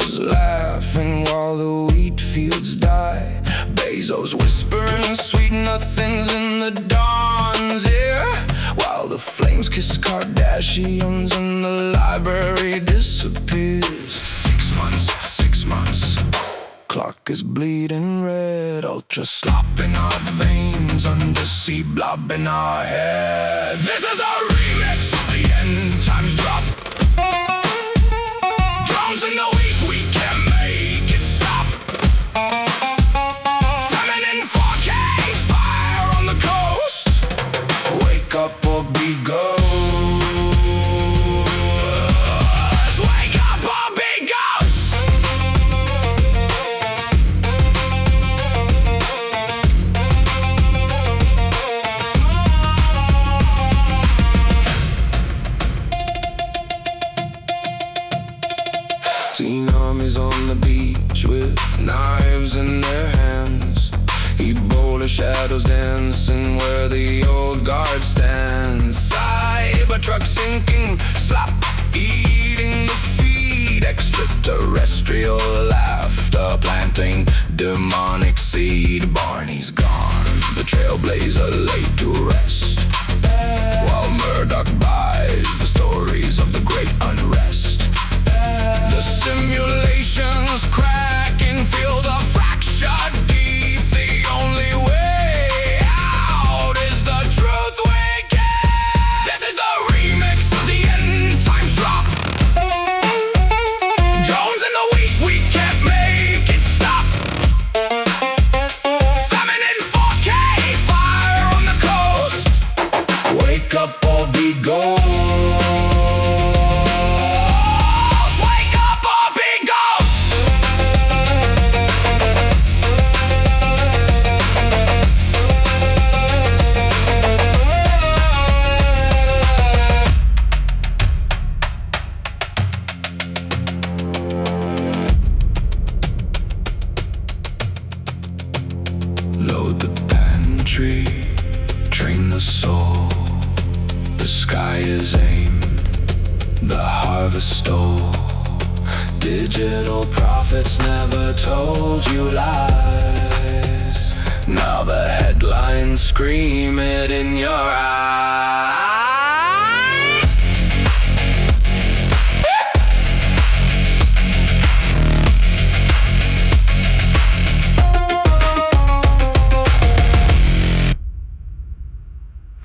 farmers laughing while the wheat fields die. Bezos whispering sweet nothings in the dawn's ear, while the flames kiss Kardashians and the library disappears. 6 months, clock is bleeding red. Ultra slop in our veins, undersea blob in our head. This is a remix of the end times drop. Drones in the week, we can't make it stop. Famine in 4K, fire on the coast. Wake up or be ghost. Wake up or be ghost. Seen armies on the beach with knives in their hands. Ebola shadows dancing where the old guard stands. Cybertruck sinking, slop eating the feed. Extraterrestrial laughter planting demonic seed. Barney's gone, the trailblazer laid to rest, while Murdoch buys the stories of the great unrest. The simulations crack and feel the fracture deep. The only way out is the truth we get. This is the remix of the end times drop. Drones in the wheat, we can't make it stop. Famine in 4K, fire on the coast. Wake up or be ghost. Load the pantry, train the soul. The sky is aimed, the harvest stole. Digital prophets never told you lies. Now the headlines scream it in your eyes.